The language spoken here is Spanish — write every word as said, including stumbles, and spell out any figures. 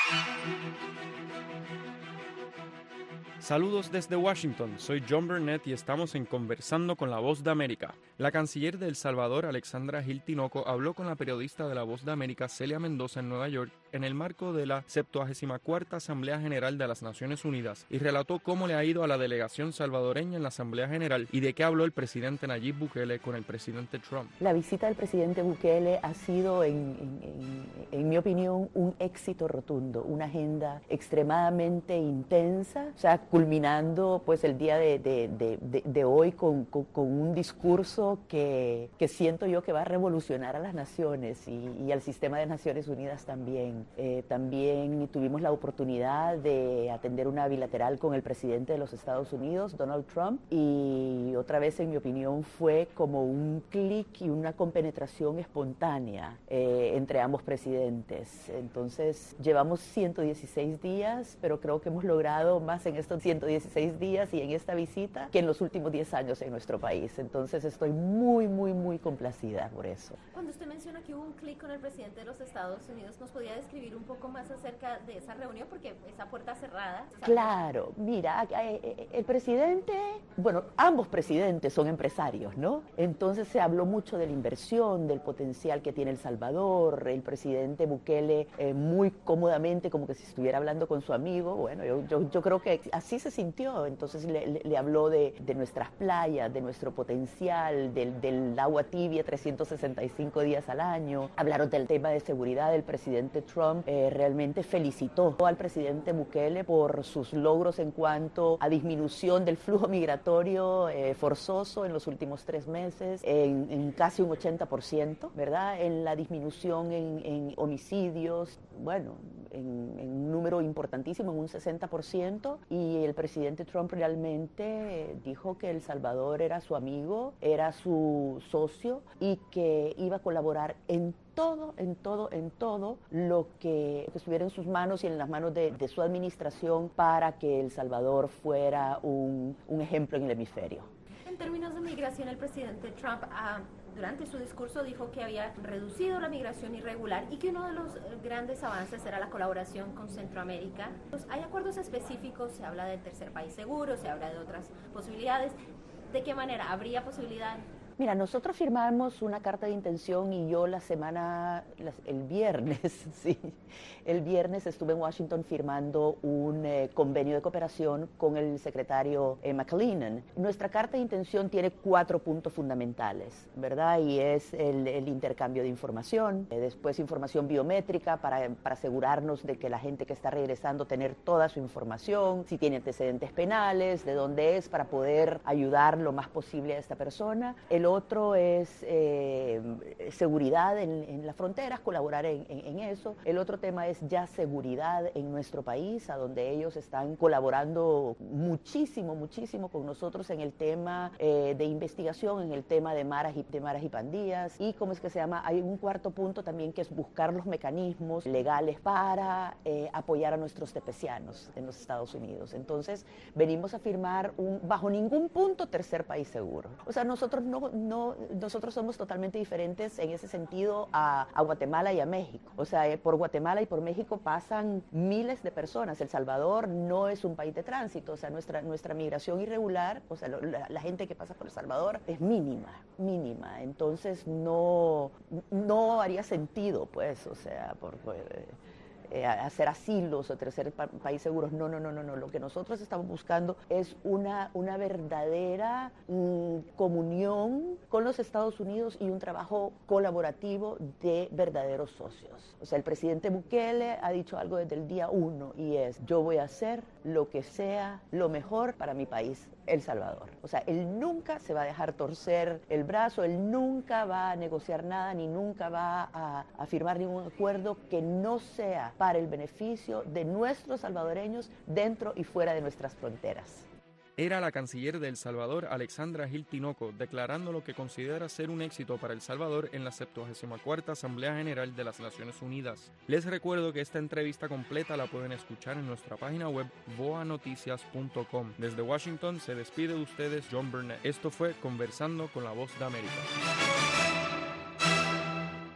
Saludos desde Washington, soy John Burnett y estamos en Conversando con la Voz de América. La canciller de El Salvador, Alexandra Gil Tinoco, habló con la periodista de la Voz de América, Celia Mendoza, en Nueva York, en el marco de la septuagésima cuarta Asamblea General de las Naciones Unidas, y relató cómo le ha ido a la delegación salvadoreña en la Asamblea General y de qué habló el presidente Nayib Bukele con el presidente Trump. La visita del presidente Bukele ha sido, en, en, en, en mi opinión, un éxito rotundo, una agenda extremadamente intensa, o sea, culminando pues el día de, de, de, de, de hoy con, con, con un discurso que, que siento yo que va a revolucionar a las naciones y, y al sistema de Naciones Unidas también. Eh, también tuvimos la oportunidad de atender una bilateral con el presidente de los Estados Unidos, Donald Trump, y otra vez, en mi opinión, fue como un clic y una compenetración espontánea eh, entre ambos presidentes. Entonces, llevamos ciento dieciséis días, pero creo que hemos logrado más en estos ciento dieciséis días y en esta visita que en los últimos diez años en nuestro país. Entonces, estoy muy, muy, muy complacida por eso. Cuando usted menciona que hubo un clic con el presidente de los Estados Unidos, ¿nos podía describir un poco más acerca de esa reunión? Porque esa puerta cerrada... Claro, mira, el presidente, bueno, ambos presidentes son empresarios, ¿no? Entonces se habló mucho de la inversión, del potencial que tiene El Salvador. El presidente Bukele eh, muy cómodamente, como que si estuviera hablando con su amigo. Bueno, yo, yo, yo creo que así se sintió. Entonces le, le, le habló de, de nuestras playas, de nuestro potencial, del, del agua tibia trescientos sesenta y cinco días al año. Hablaron del tema de seguridad. El presidente Trump eh, realmente felicitó al presidente Bukele por sus logros en cuanto a disminución del flujo migratorio eh, forzoso en los últimos tres meses, en, en casi un ochenta por ciento, ¿verdad? En la disminución en, en homicidios, bueno, en, en un número importantísimo, en un sesenta por ciento, y el presidente Trump realmente dijo que El Salvador era su amigo, era su socio y que iba a colaborar en todo, en todo, en todo lo que, que estuviera en sus manos y en las manos de, de su administración para que El Salvador fuera un, un ejemplo en el hemisferio. En términos de migración, el presidente Trump ha... durante su discurso dijo que había reducido la migración irregular y que uno de los grandes avances era la colaboración con Centroamérica. Pues hay acuerdos específicos, se habla del tercer país seguro, se habla de otras posibilidades. ¿De qué manera habría posibilidad? Mira, nosotros firmamos una carta de intención y yo la semana, el viernes, sí, el viernes estuve en Washington firmando un eh, convenio de cooperación con el secretario eh, McAleenan. Nuestra carta de intención tiene cuatro puntos fundamentales, ¿verdad? Y es el, el intercambio de información, eh, después información biométrica para, para asegurarnos de que la gente que está regresando tener toda su información, si tiene antecedentes penales, de dónde es, para poder ayudar lo más posible a esta persona. El otro es eh, seguridad en, en las fronteras, colaborar en, en, en eso. El otro tema es ya seguridad en nuestro país, a donde ellos están colaborando muchísimo, muchísimo con nosotros en el tema eh, de investigación, en el tema de maras, y, de maras y pandillas. Y ¿cómo es que se llama? Hay un cuarto punto también que es buscar los mecanismos legales para eh, apoyar a nuestros tepecianos en los Estados Unidos. Entonces, venimos a firmar un, bajo ningún punto tercer país seguro. O sea, nosotros no No, nosotros somos totalmente diferentes en ese sentido a, a Guatemala y a México. O sea, eh, por Guatemala y por México pasan miles de personas. El Salvador no es un país de tránsito. O sea, nuestra, nuestra migración irregular, o sea, lo, la, la gente que pasa por El Salvador es mínima, mínima. Entonces, no, no haría sentido, pues, o sea, por... por Eh, hacer asilos o tercer pa país seguros. No, no, no, no, no. Lo que nosotros estamos buscando es una, una verdadera mm, comunión con los Estados Unidos y un trabajo colaborativo de verdaderos socios. O sea, el presidente Bukele ha dicho algo desde el día uno y es: yo voy a hacer lo que sea lo mejor para mi país, El Salvador. O sea, él nunca se va a dejar torcer el brazo, él nunca va a negociar nada, ni nunca va a, a firmar ningún acuerdo que no sea para el beneficio de nuestros salvadoreños dentro y fuera de nuestras fronteras. Era la canciller de El Salvador, Alexandra Gil Tinoco, declarando lo que considera ser un éxito para El Salvador en la septuagésima cuarta Asamblea General de las Naciones Unidas. Les recuerdo que esta entrevista completa la pueden escuchar en nuestra página web voa noticias punto com. Desde Washington se despide de ustedes John Burnett. Esto fue Conversando con la Voz de América.